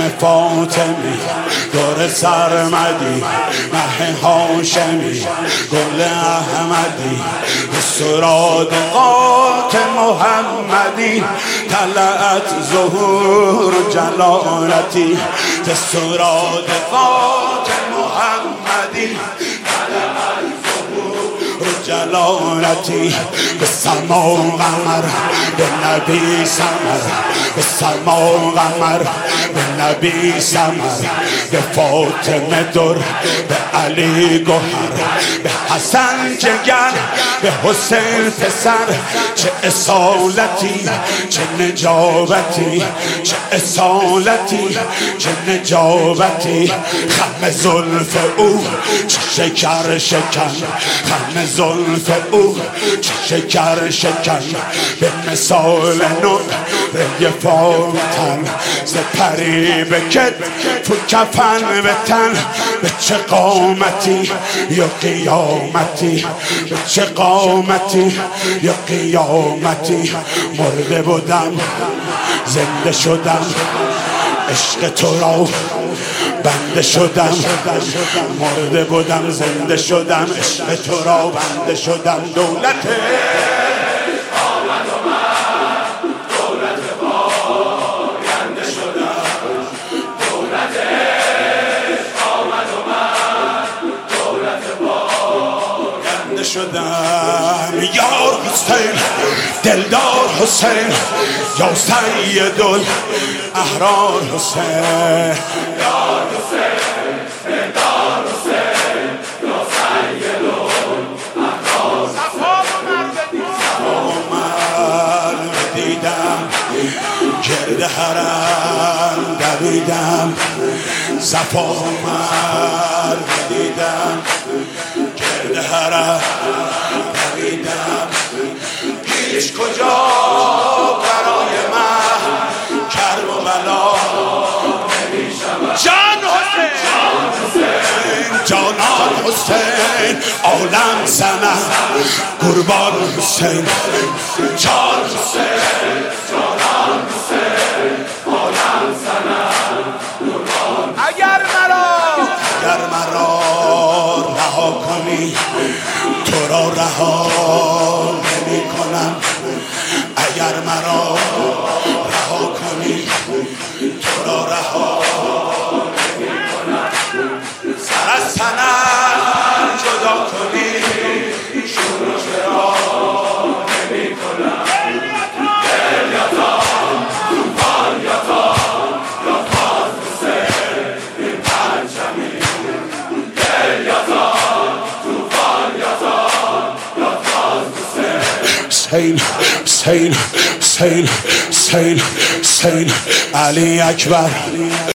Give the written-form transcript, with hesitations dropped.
فاطمی دور سرمدی مه هاشمی گل احمدی به سرادقات محمدی طلعت ظهور جلالتی به سرادقات محمدی جلالتی به سما و قمر به نبی سمر به سما و قمر به نبی سمر به فاطمه در به علی گوهر به حسن جگر به حسین پسر چه اصالتی چه نجابتی چه اصالتی چه نجابتی خم زلف او چه شکر شکن خم زلف او چه شکر شکن به مثال نقره فاطم سپری به کتف و کفن به تن به چه قامتی یا قیامتی به چه قامتی یا قیامتی مرده بودم زنده شدم عشق تو را بنده شدم مرده بودم زنده شدم عشق تو را بنده شدم دولت آمد و من دولت باینده شدم دولت آمد و من دولت باینده شدم یار حسین دلدار حسین یا سید الاحرار حسین یار حسین دلدار حسین یا سید الاحرار صفا و مرد دیدم گرد حرم دویدم صفا و مرد دیدم گرد حرم دویدم هیچ کجا برای من کرب و بلا نمی‌شود جان حسین جانان حسین عالم سنم قربان حسین جان حسین جانان حسین عالم سنم قربان اگر مرا رها کنی تو را رها نمی کنم اگر مرا رها کنی تو را رها نمی کنم سر از تنم جدا کنی شور و چرا نمی کنم دل یا تام توفان یا تام یا تاز حسین این پنجمی دل یا تام توفان یا تام یا تاز حسین حسین حسین حسین حسین علی اکبر